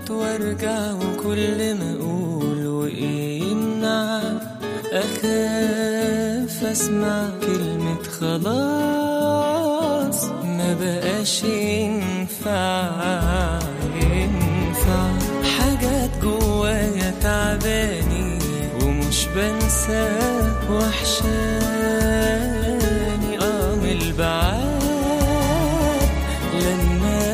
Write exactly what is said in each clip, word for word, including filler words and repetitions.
هموت وارجع وكل ما اقول وايه يمنع اخاف اسمع كلمة خلاص ما بقاش ينفع ينفع حاجات جوايا تعباني ومش بنسى وحشاني اه من البعاد لما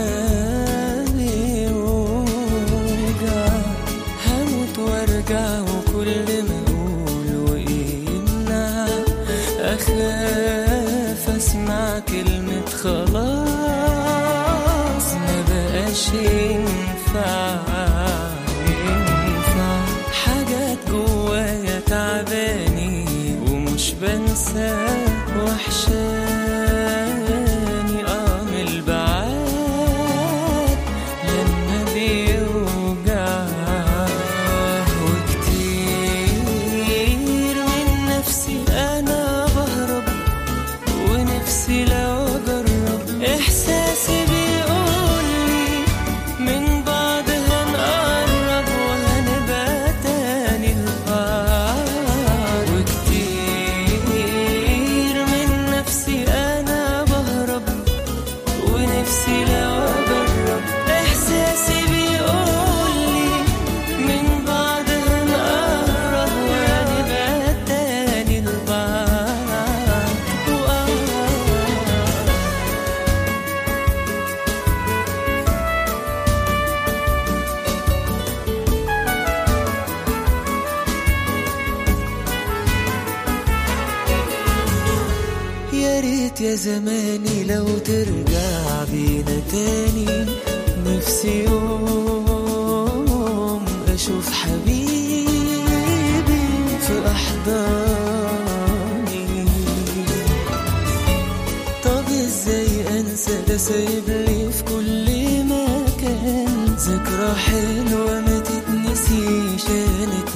بيوجع هموت وارجع وكل ما اقول وايه يمنع اخاف اسمع كلمة خلاص ما بقاش ينفع ينفع حاجات جوايا تعباني ومش بنسى وحشاني اه من البعاد لما بيوجع وكتير من نفسي انا بهرب ونفسي لو اجرب احساسي بيقولي من بعض هنقرب وهنبقى تاني لبعض وكتير من نفسي انا بهرب ونفسي لو اجرب احساسي بيقولي من بعض هنقرب وهنبقى تاني لبعض وآه يا ريت يا زماني لو ترجع بينا تاني نفسي يوم اشوف حبيبي في احضاني طب ازاي انسى ده سايب لي في كل مكان ذكرى حلوة ما تتنسيش كانت